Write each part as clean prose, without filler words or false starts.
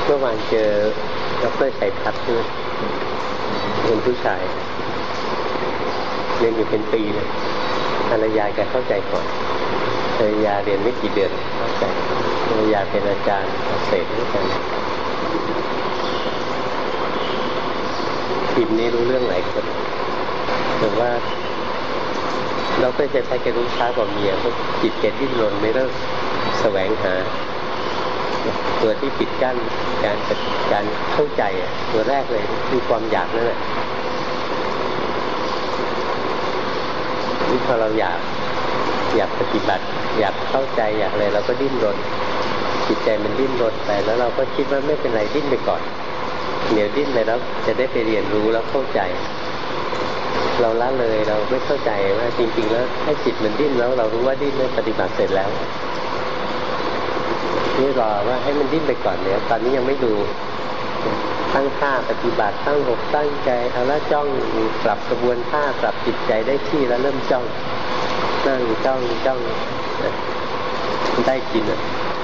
เมื่อวานเจอดร.ชัยพัฒน์เป็นผู้ชายเรียนอยู่เป็นปีเลยภรรยาแกเข้าใจก่อนภรรยาเรียนไม่กี่เดือนเข้าใจภรรยาเป็นอาจารย์เกษตรด้วยกันทีมนี้รู้เรื่องหลายคนแต่ว่าดร.ชัยพัฒน์แกรู้ช้ากว่าเมียเพราะจิตแกดิ้นรนไม่เลิกแสวงหาตัวที่ปิดกั้นการเข้าใจตัวแรกเลยคือความอยากนั่นแหละที่พอเราอยากปฏิบัติอยากเข้าใจอยากอะไรเราก็ดิ้นรนจิตใจมันดิ้นรนไปแล้วเราก็คิดว่าไม่เป็นไรดิ้นไปก่อนเดี๋ยวดิ้นไปแล้วจะได้ไปเรียนรู้แล้วเข้าใจเราละเลยเราไม่เข้าใจว่าจริงๆแล้วให้จิตมันดิ้นแล้วเรารู้ว่าดิ้นแล้วปฏิบัติเสร็จแล้วนี่รอว่าให้มันดิ้นไปก่อนเนี่ยตอนนี้ยังไม่ดูตั้งท่าปฏิบัติตั้งอกตั้งใจเอาละจ้องปรับกระบวนท่าปรับจิตใจได้ที่แล้วเริ่มจ้องนั่งจ้องได้กินอ่ะ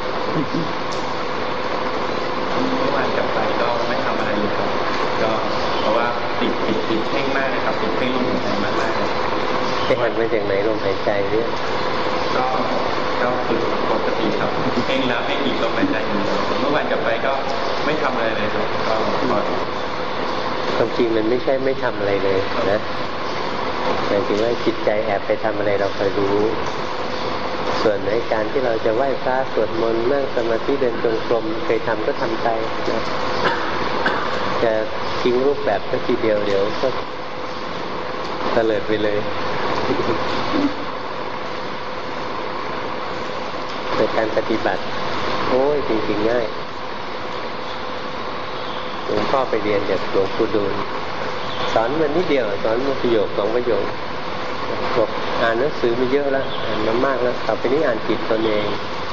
เมื่อวานกลับไปก็ไม่ทำอะไรเลยครับก็เพราะว่าติดเพ่งมากนะครับติดเพ่งลมหายใจมากเลยไปหันมาจากไหนลมหายใจเนี่ยก็ฝึกปกติครับเพ่งแล้วให้อีกลมหายใจอยู่เมื่อวานกลับไปก็ไม่ทำอะไรเลยครับก็พอความจริงมันไม่ใช่ไม่ทำอะไรเลยนะหมายถึงว่าจิตใจแอบไปทำอะไรเราคอยรู้ส่วนในการที่เราจะไหว้พระสวดมนต์นั่งสมาธิเดินจงกรมเคยทำก็ทำไปนะจะทิ้งรูปแบบสักทีเดียวเดี๋ยวก็เตลิดไปเลยในการปฏิบัติโอ้ยจริงๆง่ายหลวงพ่อไปเรียนจากหลวงปู่ดูลสอนมันนิดเดียวสอนมันประโยค2ประโยคบอกอ่านหนังสือมาเยอะแล้วอ่านมามากแล้วต่อไปนี้อ่านจิตตนเอง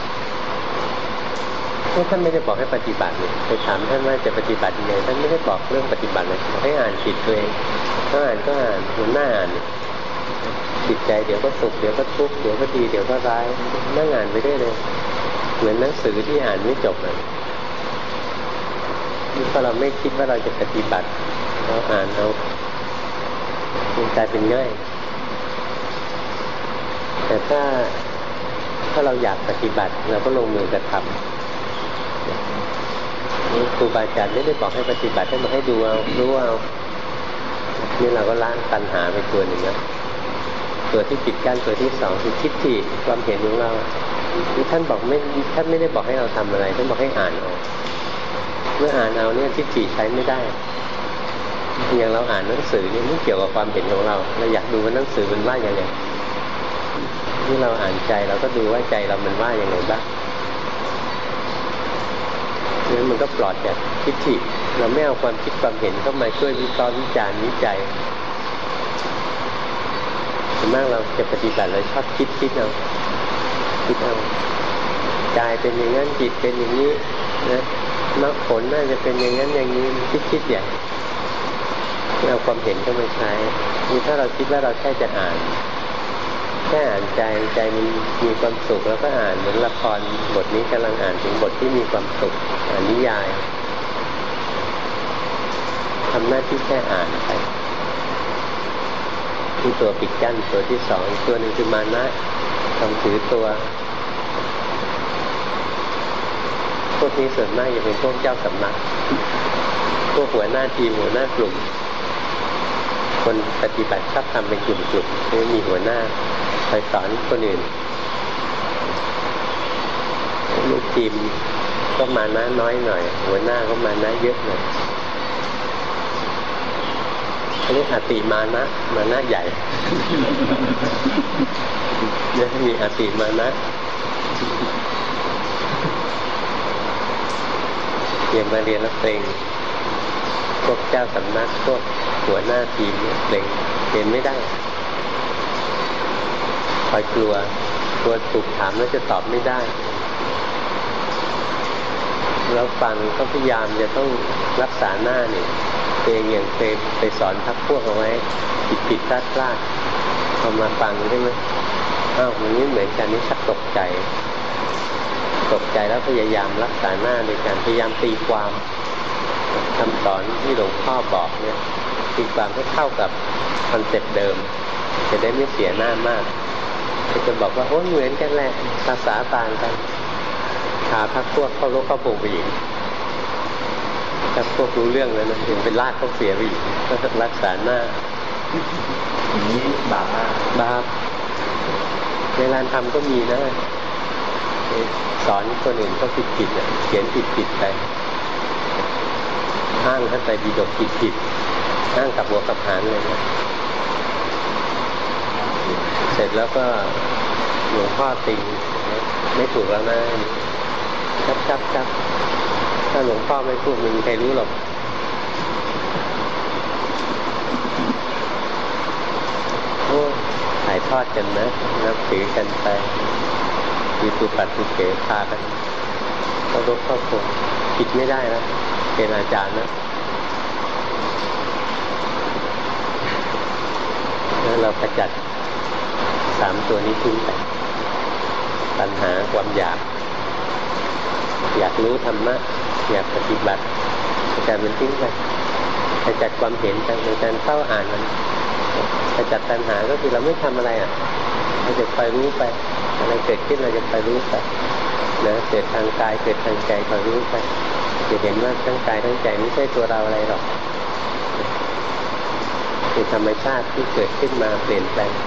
ท่านไม่ได้บอกให้ปฏิบัติเลยไปถามท่านว่าจะปฏิบัติยังไงท่านไม่ได้บอกเรื่องปฏิบัติเลยบอกให้อ่านจิตตัวเองถ้าอ่านก็อ่านมันน่าอ่านจิตใจเดี๋ยวก็สุขเดี๋ยวก็ทุกข์เดี๋ยวก็ดีเดี๋ยวก็ร้ายนั่งอ่านไปได้เลยเหมือนหนังสือที่อ่านไม่จบเลยเพราะเราไม่คิดว่าเราจะปฏิบัติเราอ่านเอามันกลายเป็นง่ายแต่ถ้าเราอยากปฏิบัติเราก็ลงมือกระทำนี่ครูบาอาจารย์ไม่ได้บอกให้ปฏิบัติให้มาให้ดูเอารู้เอานี่เราก็ล้างตัณหาไปตัวหนึ่งนะตัวที่ปิดกั้นตัวที่2คือทิฏฐิความเห็นของเราที่ท่านบอกท่านไม่ได้บอกให้เราทำอะไรท่านบอกให้อ่านเอาเมื่ออ่านเอาเนี่ยทิฏฐิใช้ไม่ได้อย่างเราอ่านหนังสือนี่ไม่เกี่ยวกับความเห็นของเราอยากดูว่าหนังสือมันว่าอย่างไรที่เราอ่านใจเราก็ดูว่าใจเรามันว่าอย่างไรบ้างนั้นมันก็ปลอดจากทิฏฐิเราไม่เอาความคิดความเห็นเข้ามาช่วยวิเคราะห์วิจารณ์วิจัยส่วนมากเราจะปฏิบัติเราชอบคิดเอากายเป็นอย่างนั้นจิตเป็นอย่างนี้นะมรรคผลน่าจะเป็นอย่างนั้นอย่างนี้คิดอย่างเอาความเห็นเข้ามาใช้นี่ถ้าเราคิดว่าเราแค่จะอ่านใจมันมีความสุขแล้วก็อ่านเหมือนละครบทนี้กำลังอ่านถึงบทที่มีความสุขอ่านนิยายทำหน้าที่แค่อ่านไปที่ตัวปิดกั้นตัวที่2อีกตัวหนึ่งคือมานะความถือตัวพวกนี้ส่วนมากจะเป็นพวกเจ้าสำนักพวกหัวหน้าทีมหัวหน้ากลุ่มคนปฏิบัติชอบทำเป็นกลุ่มๆคือมีหัวหน้าคอยสอนคนอื่นลูกทีมก็มานะน้อยหน่อยหัวหน้าก็มานะเยอะหน่อยอันนี้อติมานะใหญ่เนี่ยมีอติมานะอย่างมาเรียนแล้วเกรงพวกเจ้าสำนักพวกหัวหน้าทีมเนี่ยเกรงเรียนไม่ได้คอยกลัวถูกถามแล้วจะตอบไม่ได้แล้วฟังก็พยายามจะต้องรักษาหน้าเนี่ยตัวเองอย่างเคยไปสอนพักพวกเอาไว้ผิดพลาดพอมาฟังใช่ไหมอ้าวมันไม่เหมือนกันนี่ชักตกใจตกใจแล้วพยายามรักษาหน้าโดยการพยายามตีความคำสอนที่หลวงพ่อบอกเนี่ยตีความให้เข้ากับคอนเซ็ปต์เดิมจะได้ไม่เสียหน้ามากจะบอกว่าโอ้เหมือนกันแหละภาษาต่างกันพาพักพวกเข้ารบเข้าพงไปอีกถ้าพวกรู้เรื่องแล้วนะถึงเป็นลากเขาเสียไปอีกรักษาหน้าอย่างนี้บาปมากบาปเวลาทำก็มีนะสอนคนอื่นก็ผิดเขียนผิดไปอ้างท่านไปบิดกผิดอ้างกับหัวกับหางเลยนะเสร็จแล้วก็หลวงพ่อติงไม่ถูกแล้วนะจับถ้าหลวงพ่อไม่พูดมึงใครรู้หรอกโอ้ถ่ายทอดกันนะนับถือกันไปมีตุปัตตุเกพากันเข้ารบเข้าพงผิดไม่ได้นะเป็นอาจารย์นะแล้วเราขจัด3 ตัวนี้ทิ้งไปปัญหาความอยากรู้ธรรมะอยากปฏิบัติขจัดมันทิ้งไปขจัดความเห็นในการเข้าอ่านมันขจัดปัญหาก็คือเราไม่ทำอะไรเราจะคอยรู้ไปอะไรเกิดขึ้นเราจะคอยรู้ไปนะเกิดทางกายเกิดทางใจคอยรู้ไปจะเห็นว่าทั้งกายทั้งใจไม่ใช่ตัวเราอะไรหรอกเป็นธรรมชาติที่เกิดขึ้นมาเปลี่ยนแปลงไป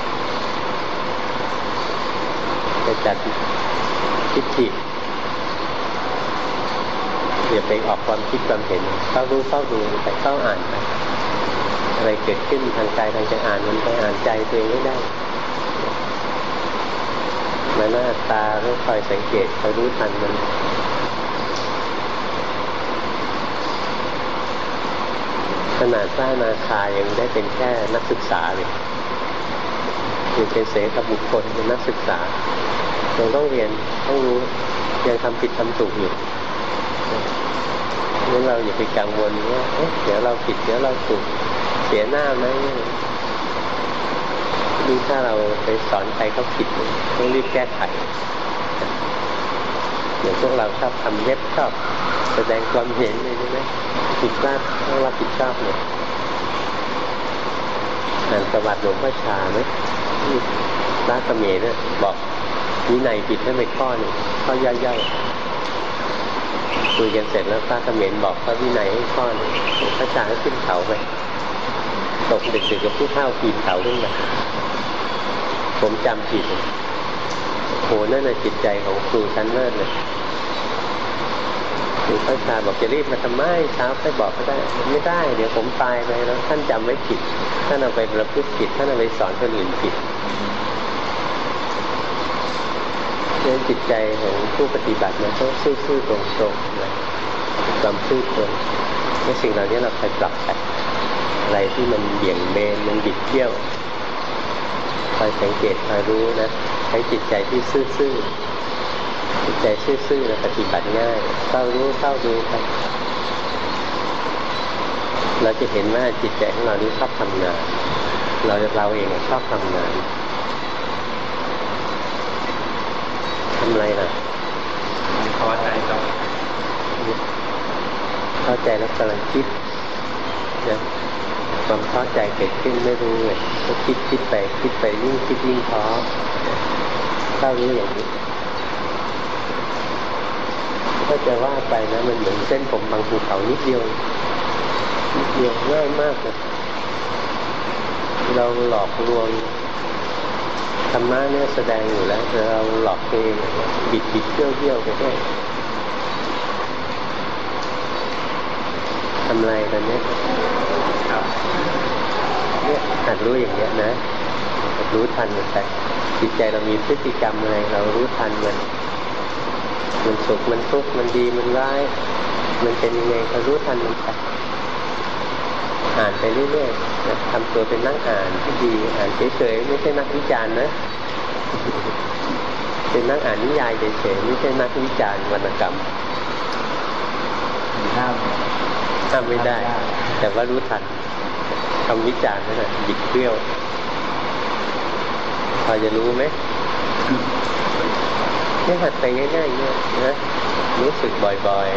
จะจัดทิฏฐิอย่าไปออกความคิดความเห็นเข้ารู้เข้าดูไปเข้าอ่านไปอะไรเกิดขึ้นทางกายทางใจอ่านมันไปอ่านใจตัวเองไม่ได้มาหน้าตาต้องคอยสังเกตคอยรู้ทันมันขนาดพระอนาคายังได้เป็นแค่นักศึกษาเลยยังเป็นเสขบุคคลเป็นนักศึกษายังต้องเรียนต้องรู้ยังทำผิดทำถูกอยู่งั้นเราอย่าไปกังวลว่าเดี๋ยวเราผิดเดี๋ยวเราถูกเสียหน้าไหมดูถ้าเราไปสอนใครเขาผิดต้องรีบแก้ไขอย่างพวกเราชอบทำเล็บชอบแสดงความเห็นเลยใช่ไหมผิดพลาดต้องรับผิดชอบเลยอ่านประวัติหลวงพ่อชาไหมพระเขมรเนี่ยบอกวินัยผิดให้ไปข้อนึงข้อย่อยๆคุยกันเสร็จแล้วพระเขมรบอกพระวินัยให้ข้อนึงพระชาก็ขึ้นเขาไปตกดึกๆกับผู้เฒ่าปีนเขาขึ้นมาผมจำผิดโหนั่นน่ะจิตใจของครูชั้นเลิศเลยหลวงพ่อชาบอกจะรีบมาทำไมเช้าไปบอกก็ได้ไม่ได้เดี๋ยวผมตายไปแล้วท่านจำไว้ผิดท่านเอาไปประพฤติผิดท่านเอาไปสอนคนอื่นผิดเรื่องจิตใจของผู้ปฏิบัติมันต้องซื่อๆตรงๆนะความซื่อตรงในสิ่งเหล่านี้เราไปปรับแต่อะไรที่มันเบี่ยงเบนมันบิดเบี้ยวคอยสังเกตคอยรู้นะใช้จิตใจที่ซื่อๆจิตใจซื่อๆแล้วปฏิบัติง่ายเข้ารู้เข้าดูไปเราจะเห็นว่าจิตใจของเรานี้ชอบทำงานเราเองชอบทำงานทำอะไรล่ะเข้าใจครับเข้าใจแล้วกำลังคิดนะความเข้าใจเกิดขึ้นไม่รู้เลยก็คิดไปยิ่งคิดยิ่งท้อเข้ารู้อย่างนี้ก็จะว่าไปนะมันเหมือนเส้นผมบางภูเขานิดเดียวง่ายมากเลยเราหลอกลวงธรรมะเนี่ยแสดงอยู่แล้วแต่เราหลอกเองบิดเบี้ยวไปด้วยทำไรกันเนี่ยหัดรู้อย่างเงี้ยนะหัดรู้ทันมันไปจิตใจเรามีพฤติกรรมอะไรเรารู้ทันมันสุขมันทุกข์มันดีมันร้ายมันเป็นยังไงเรารู้ทันมันไปอ่านไปเรื่อยๆทำตัวเป็นนักอ่านที่ดีอ่านเฉยๆไม่ใช่นักวิจารณ์นะเป็นนักอ่านนิยายเฉยๆไม่ใช่นักวิจารณ์วรรณกรรมห้ามไม่ได้แต่ว่ารู้ทันคำวิจารณ์นั่นแหละบิดเบี้ยวพอจะรู้ไหมนี่หัดไปง่ายๆเนี่ยนะรู้สึกบ่อย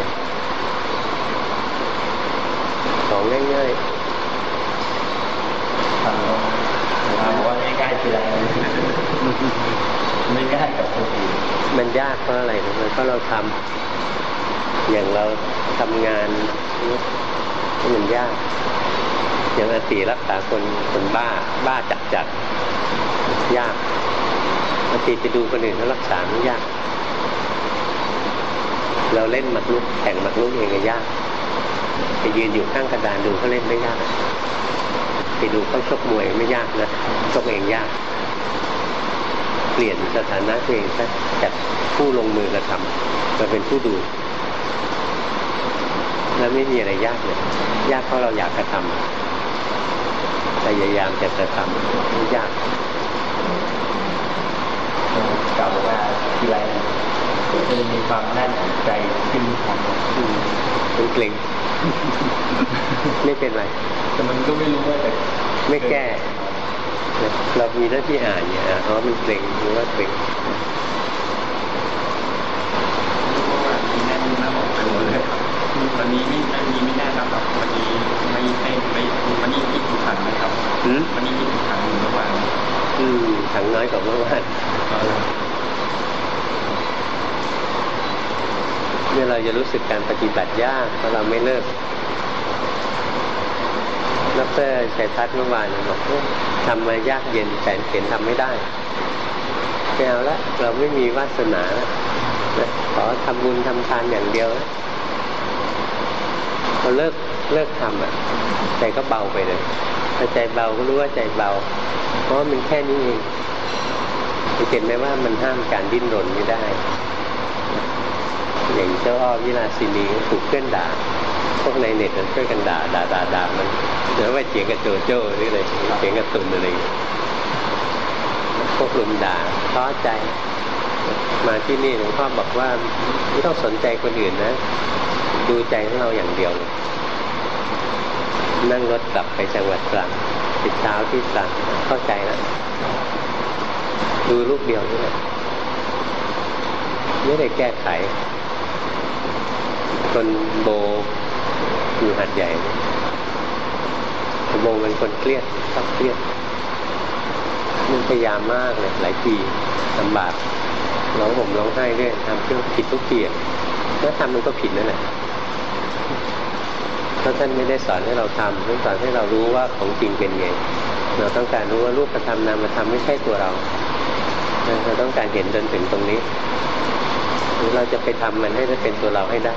ๆของง่ายทำเราบอกว่าง่ายๆคืออะไรไม่ง่ายกับคนอื่นมันยากเพราะอะไรเพราะเราทำอย่างเราทำงานมันยากอย่างอาตีรักษาคนบ้าจัดยากอาตีไปดูคนอื่นเขารักษาไม่ยากเราเล่นหมากรุกแข่งหมากรุกเองก็ยากไปยืนอยู่ข้างกระดานดูเขาเล่นไม่ยากไปดูเขาชกมวยไม่ยากนะชกเองยากเปลี่ยนสถานะตัวเองจากผู้ลงมือกระทำมาเป็นผู้ดูแล้วไม่มีอะไรยากเลยยากเพราะเราอยากกระทำพยายามจะกระทำไม่ยากกล่าวว่าทีไรจะมีความแน่นใจขึ้นของเป็นเกร็งไม่เป็นไรแต่มันก็ไม่รู้ว่าแต่ไม่แก้เรามีหน้าที่อ่านเนี่ยเพราะมันเกร็งหรือว่าเกร็งแน่นหน้าอกไปหมดเลยครับวันนี้ไม่แน่ครับวันนี้วันนี้คิดถึงขันไหมครับวันนี้คิดถึงขันอยู่เมื่อวานขันน้อยกว่าเมื่อวานเนี่ยเราจะรู้สึกการปฏิบัติยากเพราะเราไม่เลิกดร.ชัยทัศน์เมื่อวานบอกทำมายากเย็นแสนเข็ญทำไม่ได้ไม่เอาละเราไม่มีวาสนานะขอทำบุญทำทานอย่างเดียวพอเลิกทำใจก็เบาไปเลยพอใจเบาก็รู้ว่าใจเบาเพราะมันแค่นี้เองเห็นไหมว่ามันห้ามการดิ้นรนไม่ได้อย่างเจ้าอ้อวิลาสินีถูกเพื่อนด่าพวกในเน็ตมันช่วยกันด่ามันเดี๋ยวว่าเถียงกับโจโจ้หรืออะไรเถียงกับตุนอะไรพวกลุมด่าท้อใจมาที่นี่หลวงพ่อบอกว่าไม่ต้องสนใจคนอื่นนะดูใจของเราอย่างเดียวนั่งรถกลับไปจังหวัดตรังติดเช้าที่ตรังเข้าใจแล้วดูลูกเดียวนี่แหละไม่ได้แก้ไขคนโบอยู่หัดใหญ่โบเป็นคนเครียดชอบเครียดมันพยายามมากเลยหลายปีลำบากร้องห่มร้องไห้เรื่อยทำเพื่อผิดทุกทีแล้วทำมันก็ผิดนั่นแหละเพราะท่านไม่ได้สอนให้เราทำท่านสอนให้เรารู้ว่าของจริงเป็นไงเราต้องการรู้ว่ารูปธรรมนามธรรมไม่ใช่ตัวเราเราต้องการเห็นจนถึงตรงนี้หรือเราจะไปทำมันให้ได้เป็นตัวเราให้ได้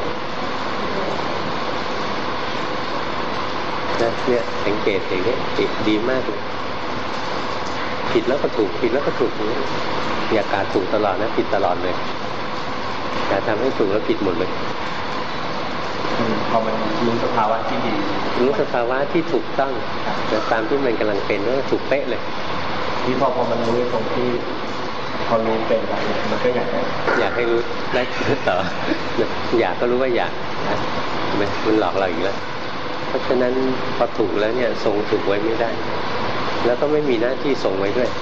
เนี่ยสังเกตอย่างนี้ดีมากเลยผิดแล้วก็ถูกผิดแล้วก็ถูกอย่ากาถูกตลอดนะผิดตลอดเลยอย่าทำให้ถูกแล้วผิดหมดเลยพอมันรู้สภาวะที่ดีรู้สภาวะที่ถูกต้องแต่ตามที่มันกำลังเป็นก็ถูกเป๊ะเลยที่พอมันรู้ตรงที่พอรู้เป็นอะไรมันก็อยากให้รู้ได้ต่ออยากก็รู้ว่าอยากมันหลอกเราอีกแล้วเพราะฉะนั้นพอถูกแล้วเนี่ยทรงถูกไว้ไม่ได้แล้วก็ไม่มีหน้าที่ทรงไว้ด้วย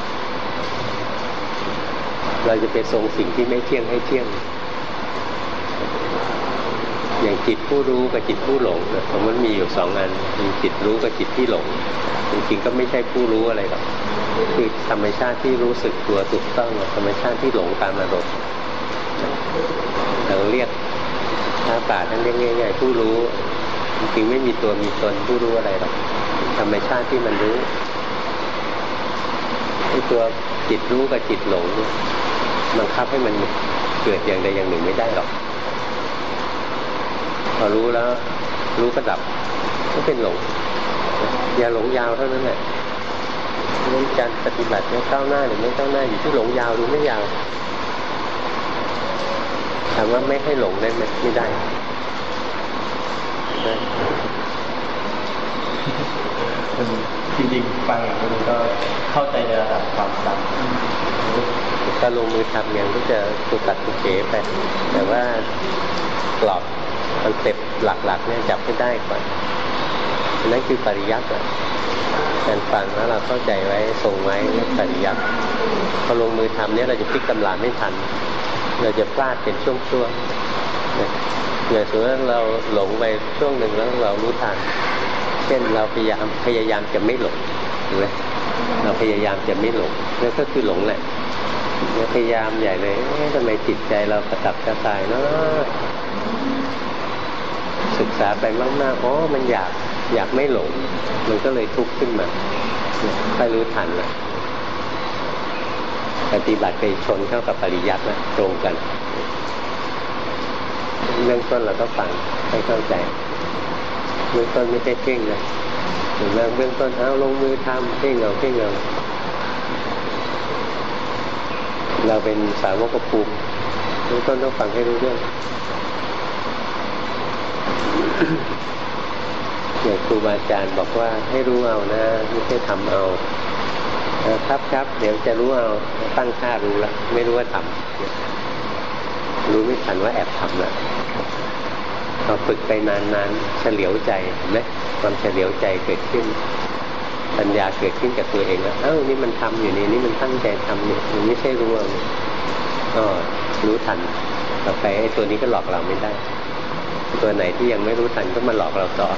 เราจะไปทรงสิ่งที่ไม่เที่ยงให้เที่ยงอย่างจิตผู้รู้กับจิตผู้หลงมันมีอยู่สองอันมีจิตรู้กับจิตที่หลงจริงๆก็ไม่ใช่ผู้รู้อะไรหรอกคือธรรมชาติที่รู้สึกตัวถูกต้องธรรมชาติที่หลงตามอารมณ์เราเรียกพระป่าท่านเรียกง่ายๆผู้รู้จริงๆไม่มีตัวมีตนผู้รู้อะไรหรอกธรรมชาติที่มันรู้ไอ้ตัวจิตรู้กับจิตหลงบังคับให้มันเกิดอย่างใดอย่างหนึ่งไม่ได้หรอกพอรู้แล้วรู้ก็ดับก็เป็นหลงอย่าหลงยาวเท่านั้นแหละเรื่องการปฏิบัติเนี่ยก้าวหน้าหรือไม่ก้าวหน้าอยู่ที่หลงยาวหรือไม่ยาวถามว่าไม่ให้หลงได้ไหมไม่ได้จริงๆฟังอย่างนี้ก็เข้าใจในระดับความจำถ้าลงมือทำอย่างก็จะตุตัดตุเฉไปแต่ว่ากรอบคอนเซ็ปต์หลักๆเนี่ยจับให้ได้ก่อนนั่นคือปริยัติการฟังแล้วเราเข้าใจไว้ทรงไว้ปริยัติพอลงมือทำเนี่ยเราจะพลิกตำราไม่ทันเราจะพลาดเป็นช่วงๆอย่างสมมติว่าเราหลงไปช่วงหนึ่งแล้วเรารู้ทันเช่นเราพยายามจะไม่หลงเห็นไหมเราพยายามจะไม่หลงนั่นก็คือหลงแหละเนี่ยพยายามใหญ่เลยทำไมจิตใจเรากระตับกระส่ายเนาะศึกษาไปมากๆอ๋อมันอยากไม่หลงมันก็เลยทุกข์ขึ้นมาค่อยรู้ทันนะปฏิบัติไปชนเข้ากับปริยัตินะตรงกันเรื่องต้นเราก็ฟังให้เข้าใจเบื้องต้นไม่ใช่เพ่งนะถึงเรื่องเบื้องต้นลงมือทำเพ่งเอาเราเป็นสาวกภูมิเบื้องต้นต้องฟังให้รู้เรื่องอย่างครูบาอาจารย์บอกว่าให้รู้เอานะไม่ใช่ทำเอาครับเดี๋ยวจะรู้เอาตั้งท่ารู้แล้วไม่รู้ว่าทำรู้ไม่ทันว่าแอบทำแล้วพอฝึกไปนานๆเฉลียวใจเห็นไหมความเฉลียวใจเกิดขึ้นปัญญาเกิดขึ้นกับตัวเองแล้วนี่มันทำอยู่นี่มันตั้งใจทำนี่มันไม่ใช่รู้เอาก็รู้ทันต่อไปไอ้ตัวนี้ก็หลอกเราไม่ได้ตัวไหนที่ยังไม่รู้ทันก็มาหลอกเราต่อ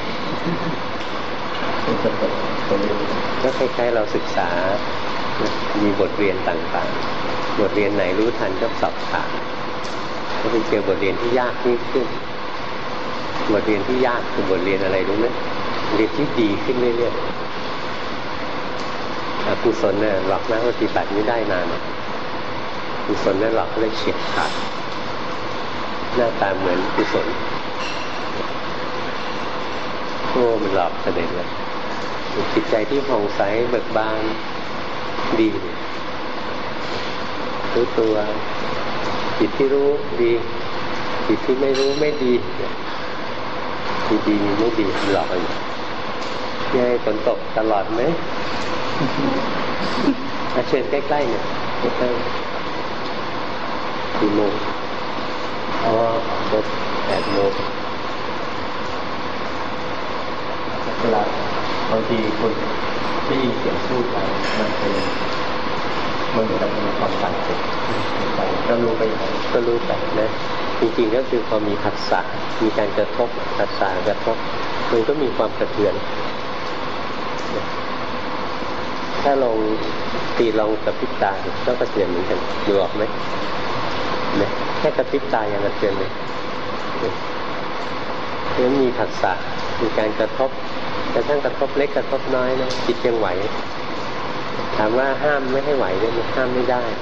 ก็คล้ายๆเราศึกษามีบทเรียนต่างๆบทเรียนไหนรู้ทันก็สอบถามก็ไปเจอบทเรียนที่ยากยิ่งขึ้นบทเรียนที่ยากคือบทเรียนอะไรรู้ไหมเรียนที่ดีขึ้นเรื่อยๆอกุศลเนี่ยหลอกนักปฏิบัติไม่ได้นานกุศลเนี่ยหลอกเลยเฉียบขาดหน้าตาเหมือนกุศลมันหลอกเสด็จเลยจิตใจที่ผ่องใสเบิกบานดีรู้ตัวจิตที่รู้ดีจิตที่ไม่รู้ไม่ดีดีไม่ดีหลอกอยู่ยังไงฝนตกตลอดไหมเชิญใกล้ๆเนี่ยใกล้ๆกี่โมง8 โมงเวลาบางทีคนได้ยินเสียงพูดอะไรมันเหมือนกับมีความสั่นเจ็บไปก็รู้ไปนะจริงๆก็คือพอมีผัสสะมีการกระทบผัสสะกระทบมันก็มีความกระเทือนถ้าลองตีลองกระพริบตาก็กระเทือนเหมือนกันดูออกไหมเนี่ยแค่กระพริบตายังกระเทือนเลยเพราะมีผัสสะมีการกระทบกระทั่งกระทบเล็กกระทบน้อยนะจิตยังไหวถามว่าห้ามไม่ให้ไหวได้ไหมห้ามไม่ได้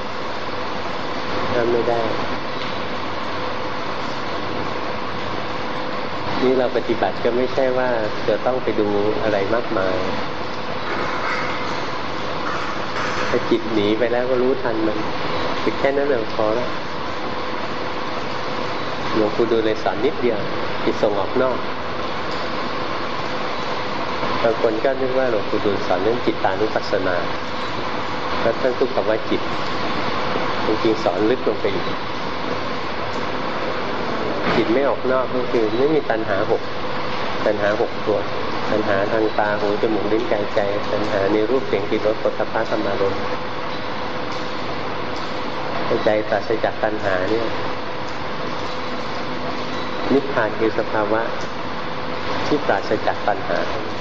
นี่เราปฏิบัติก็ไม่ใช่ว่าจะต้องไปดูอะไรมากมายถ้าจิตหนีไปแล้วก็รู้ทันมันฝึกแค่นั้นพอแล้วหลวงปู่ดูเลยสอนนิดเดียวจิตส่งออกนอกบางคนก็นึกว่าหลวงปู่ดูลสอนเรื่องจิตตานุปัสสนาแล้วท่านพูดคำว่าจิตจริงๆสอนลึกลงไปอีกจิตไม่ออกนอกก็คือไม่มีตัณหา6ตัวตัณหาทางตาหูจมูกลิ้นกายใจตัณหาในรูปเสียงกลิ่นรสโผฏฐัพพะธรรมารมณ์ใจปราศจากตัณหาเนี่ยนิพพานคือสภาวะที่ปราศจากตัณหา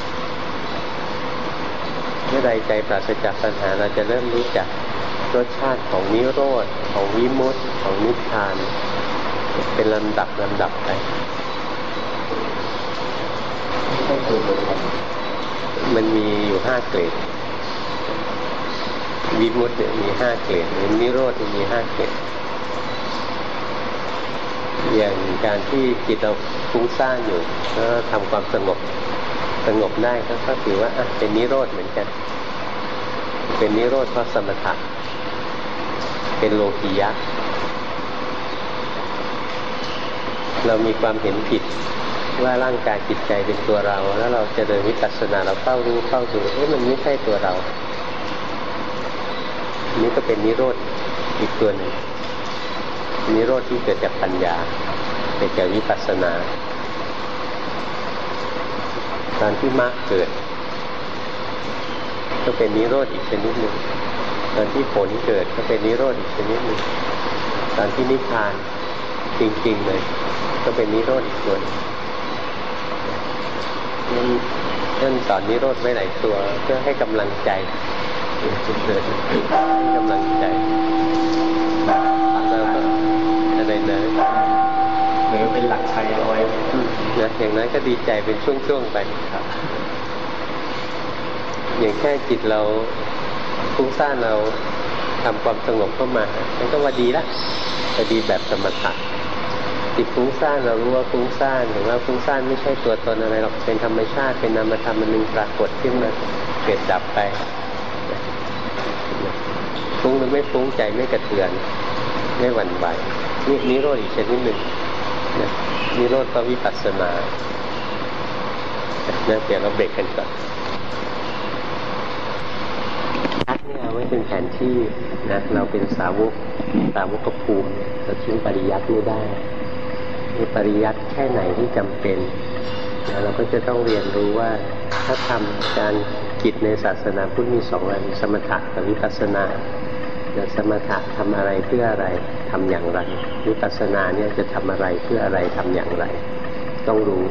เมื่อใดใจปราศจากตัณหาเราจะเริ่มรู้จักรสชาติของนิโรธของวิมุตติของนิพพานเป็นลำดับไปมันมีอยู่5 เกรดวิมุตติมี5 เกรดนิโรธมี5 เกรดอย่างการที่จิตเราฟุ้งซ่านอยู่ก็ทำความสงบได้ก็ถือว่าเป็นนิโรธเหมือนกันเป็นนิโรธเพราะสมถะเป็นโลกียะเรามีความเห็นผิดว่าร่างกายจิตใจเป็นตัวเราแล้วเราจะเดินวิปัสสนาเราเฝ้ารู้เฝ้าดูมันไม่ใช่ตัวเรานี่ก็เป็นนิโรธอีกตัวหนึ่งนิโรธที่เกิดจากปัญญาเกิดจากวิปัสสนาตอนที่มรรคเกิดก็เป็นนิโรธอีกชนิดหนึ่งตอนที่ผลเกิดก็เป็นนิโรธอีกชนิดหนึ่งตตอนที่นิพพานจริงๆเลยก็เป็นนิโรธอีกส่วนนั่นสอนนิโรธไว้หลายตัวเพื่อให้กำลังใจให้กำลังใจแล้วก็อะไรนะหรือเป็นหลักชัยเอาไว้นะอย่างนั้นก็ดีใจเป็นช่วงๆไปครับอย่างแค่จิตเราฟุ้งซ่านเราทำความสงบเข้ามามันก็ว่าดีละแต่ดีแบบสมถะจิตฟุ้งซ่านเรารู้ว่าฟุ้งซ่านเห็นว่าฟุ้งซ่านไม่ใช่ตัวตนอะไรหรอกเป็นธรรมชาติเป็นนามธรรมอันหนึ่งปรากฏขึ้นมาเกิดดับไปฟุ้งหรือไม่ฟุ้งใจไม่กระเทือนไม่หวั่นไหวนี่นิโรธอีกชนิดหนึ่งนิโรธก็วิปัสสนาเดี๋ยวเราเบรกกันก่อนยักษ์เนี่ยไว้เป็นแผนที่นะเราเป็นสาวกภูมิเราทิ้งปริยัติไม่ได้มีปริยัติแค่ไหนที่จำเป็นนะเราก็จะต้องเรียนรู้ว่าถ้าทำการกิจในศาสนาพุทธมี2 อันสมถะกับวิปัสสนาสมถะทำอะไรเพื่ออะไรทำอย่างไรวิปัสสนาเนี่ยจะทำอะไรเพื่ออะไรทำอย่างไรต้องรู้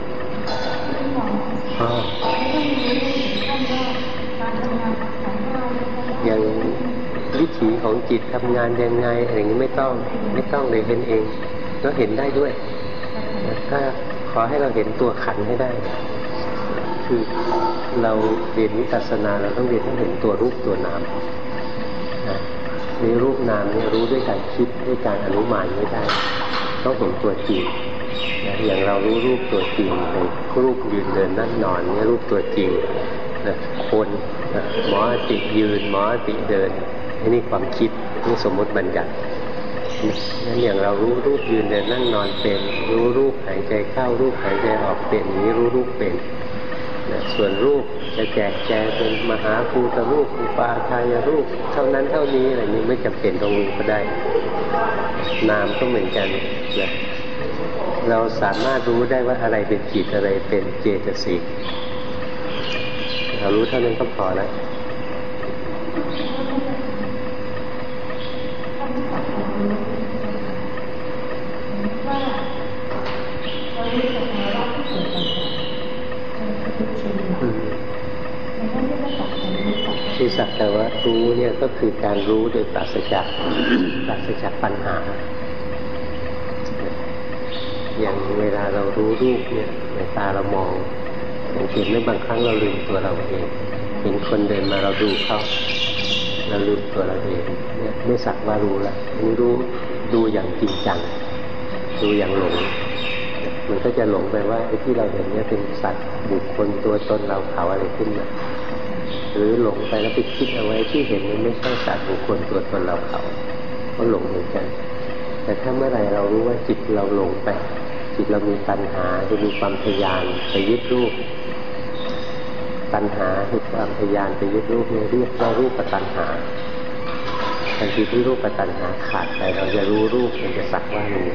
อย่างวิถีของจิตทำงานยังไงอะไรอย่างนี้ไม่ต้องเลยเห็นเองแล้วเห็นได้ด้วยถ้าขอให้เราเห็นตัวขันให้ได้คือเราเรียนวิปัสสนาเราต้องเรียนให้เห็นตัวรูปตัวนามในรูปนามเนี่ยรู้ด้วยการคิดด้วยการอนุมานไม่ได้ต้องเห็นตัวจริงอย่างเรารู้รูปตัวจริงในรูปยืนเดินนั่งนอนเนี่ยรูปตัวจริงคนหมอติยืนหมอติเดินนี่ความคิดนี่สมมติบัญญัตินั่นอย่างเรารู้รูปยืนเดินนั่งนอนเป็นรู้รูปหายใจเข้ารูปหายใจออกเป็นนี้รู้รูปเป็นส่วนรูปจะแจกแจงเป็นมหาภูตรูปอุปาทายรูปเท่านั้นเท่านี้อะไรนี้ไม่จำเป็นต้องรู้ก็ได้นามก็เหมือนกันนะเราสามารถรู้ได้ว่าอะไรเป็นจิตอะไรเป็นเจตสิกเรารู้เท่านั้นก็พอแล้วที่สักแต่ว่ารู้เนี่ยก็คือการรู้โดยปราศจากปัญหาอย่างเวลาเรารู้รูปเนี่ยในตาเรามองสังเกตไหมบางครั้งเราลืมตัวเราเองเห็นคนเดินมาเราดูเขาเราลืมตัวเราเองเนี่ยไม่สักว่ารู้ละนี่รู้ดูอย่างจริงจังดูอย่างหลงมันก็จะหลงไปว่าไอ้ที่เราเห็นเนี่ยเป็นสัตว์บุคคลตัวตนเราเขาอะไรขึ้นมาหรือหลงไปแล้วไปคิดเอาไว้ที่เห็นมันไม่ใช่สัตว์บุคคลตัวตนเราเขาก็หลงเหมือนกันแต่ถ้าเมื่อไหร่เรารู้ว่าจิตเราหลงไปจิตเรามีตัณหาจะมีความทยานไปยึดรูปตัณหาคือความทยานไปยึดรูปเนี่ยเรียกว่ารูปตัณหาทันทีที่รูปตัณหาขาดไปเราจะรู้รูปมันจะสักว่ารู้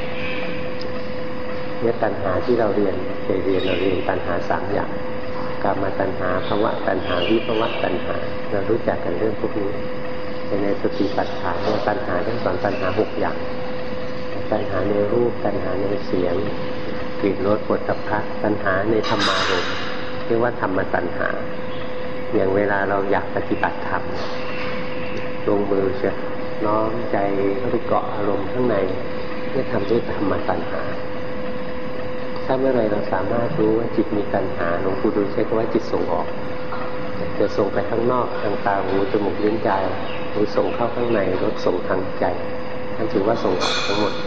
เนี่ยตัณหาที่เราเรียนตัณหา3 อย่างกามตัณหาภวตัณหาวิภวตัณหาเรารู้จักกันเรื่องพวกนี้ในสติปัฏฐานเนี่ยตัณหาทั้ง2ตัณหา6 อย่างตัณหาในรูปตัณหาในเสียงกลิ่นรสโผฏฐัพพะตัณหาในธรรมารมณ์เรียกว่าธรรมตัณหาอย่างเวลาเราอยากปฏิบัติธรรมลงมือจะน้อมใจเข้าไปเกาะอารมณ์ข้างในนี่ทำด้วยธรรมตัณหาถ้าเมื่อไรเราสามารถรู้ว่าจิตมีตัณหาหลวงปู่ดูลใช้คำว่าจิตส่งออกจะส่งไปข้างนอกทางตาหูจมูกลิ้นกายหรือส่งเข้าข้างในหรือส่งทางใจท่านถือว่าส่งออกทั้งหมด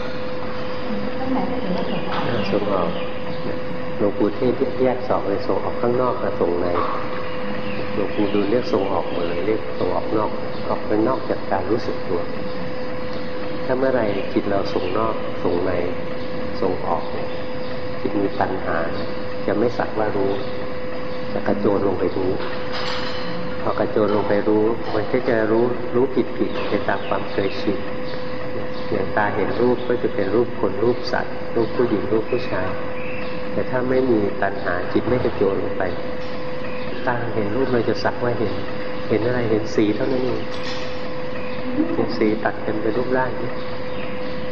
ส่งออกหลวงปู่เทศแยก2เลยส่งออกข้างนอกกับส่งในหลวงปู่ดูลเรียกส่งออกหมดเลยเรียกส่งออกนอกออกไปนอกจากการรู้สึกตัวถ้าเมื่อไรจิตเราส่งนอกส่งในส่งออกจิตมีตัณหาจะไม่สักว่ารู้จะกระโจนลงไปรู้พอกระโจนลงไปรู้มันก็จะรู้ผิดไปตามความเคยชินอย่างตาเห็นรูปก็จะเป็นรูปคนรูปสัตว์รูปผู้หญิงรูปผู้ชายแต่ถ้าไม่มีตัณหาจิตไม่กระโจนลงไปตาเห็นรูปเราจะสักว่าเห็นอะไรเห็นสีเท่านั้นเองเห็นสีตัดกันเป็นรูปร่าง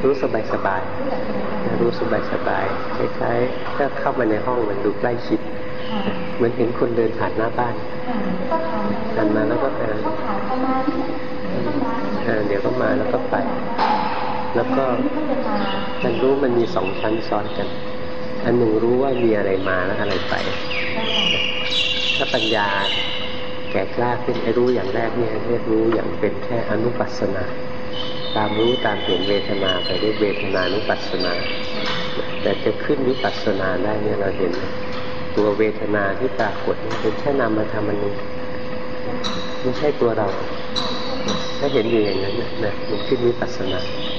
รู้สบายสบายรู้สบายสบายคล้ายๆถ้าเข้ามาในห้องมันดูใกล้ชิดเหมือนเห็นคนเดินผ่านหน้าบ้านผ่านมาแล้วก็เดี๋ยวก็มาแล้วก็ไปแล้วก็มันรู้มันมี2 ชั้นซ้อนกันอันหนึ่งรู้ว่ามีอะไรมาแล้วอะไรไปถ้าปัญญาแก่กล้าขึ้นไอ้รู้อย่างแรกเนี่ยเรียกรู้อย่างเป็นแค่อนุปัสสนาตามรู้ตามเห็นเวทนาไปเรียกเวทนานุปัสสนาแต่จะขึ้นวิปัสสนาได้เนี่ยเราเห็นตัวเวทนาที่ปรากฏเป็นแค่นามธรรมอันหนึ่งไม่ใช่ตัวเราถ้าเห็นอยู่อย่างนั้นนะมันขึ้นวิปัสสนา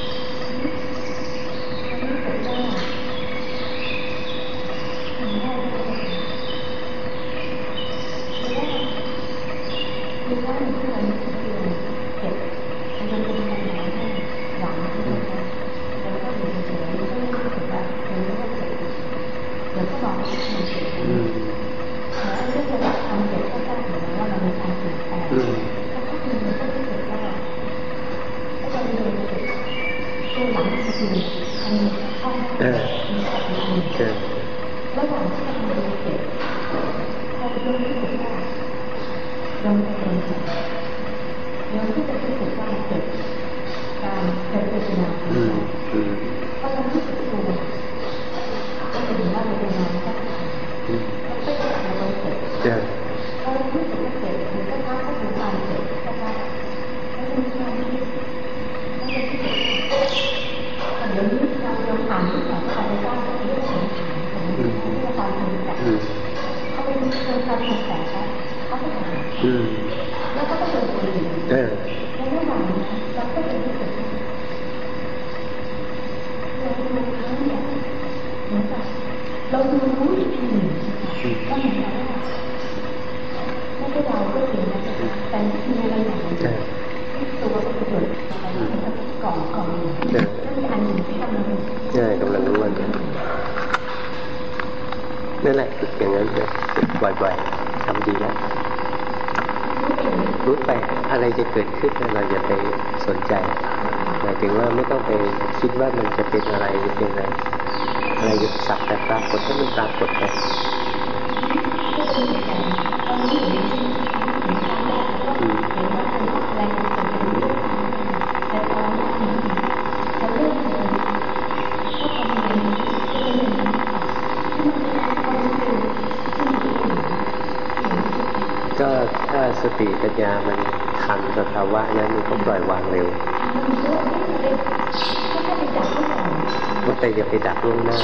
ระหว่างที่เราดูเสร็จเราเริ่มรู้สึกว่าเราจะเป็นเราที่จะรู้สึกว่าเกิดการเกิดเป็นนามพอเรารู้สึกตัวก็จะเห็นว่าเราเป็นนามก็เราไปเกิดเราไปเกิดพอเรารู้สึกว่าเกิดมันก็พักก็ถึงการเกิดก็พักแล้วมันมีการที่เดี๋ยวนี้เราผ่านที่ไหนก็ไปได้ก็เรื่องของที่อาจารย์คนแต่เขาเป็นคนการสงสัยเขาก็ถามแล้วก็เดินไปแล้วระหว่างนั้นเราก็เป็นที่เกิดเราดูครั้งเนี่ยเหมือนกับเราดูรู้อีกทีหนึ่งก็เหมือนกับว่าไม่ใช่เราก็เองนะแต่มีอะไรอย่างหนึ่งตัวก็เกิดกล่องแล้วมีอันหนึ่งที่กำลังรู้ว่านั่นแหละฝึกอย่างนั้นเลยฝึกบ่อยๆทำดีแล้วรู้ไปอะไรจะเกิดขึ้นเราอย่าไปสนใจหมายถึงว่าไม่ต้องไปคิดว่ามันจะเป็นอะไรจะเป็นอะไรจะสักแต่ปรากฏให้มันปรากฏไปก็ถ้าสติปัญญามันทันสภาวะนั้นมันก็ปล่อยวางเร็วก็แต่อย่าไปดักล่วงหน้า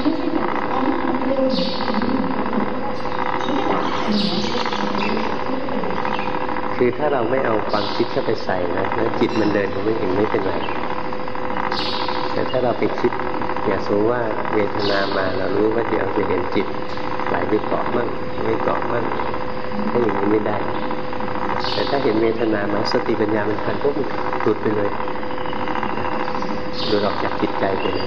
คือถ้าเราไม่เอาความคิดเข้าไปใส่นะแล้วจิตมันเดินมันไม่เห็นไม่เป็นไรแต่ถ้าเราไปคิดอย่าสมมติว่าเวทนามาเรารู้ว่าเดี๋ยวจะเห็นจิตไหลไปเกาะมั่งไม่เกาะมั่งถ้าอย่างนี้ไม่ได้แต่ถ้าเห็นเวทนามาสติปัญญามันทันปุ๊บหลุดไปเลยหลุดออกจากจิตใจไปเลย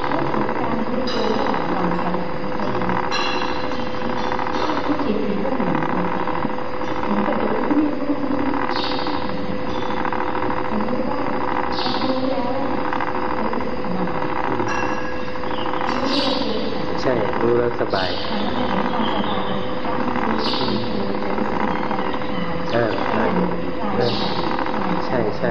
ใช่รู้แล้วสบายใช่ใช่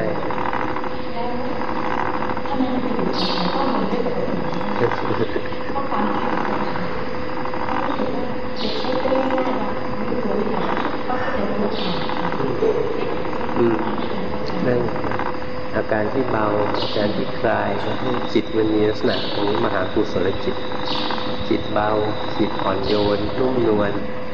นั่นอาการที่เบาอาการที่คลายจิตมันมีลักษณะของมหากุศลจิตเบาจิตอ่อนโยนนุ่มนวล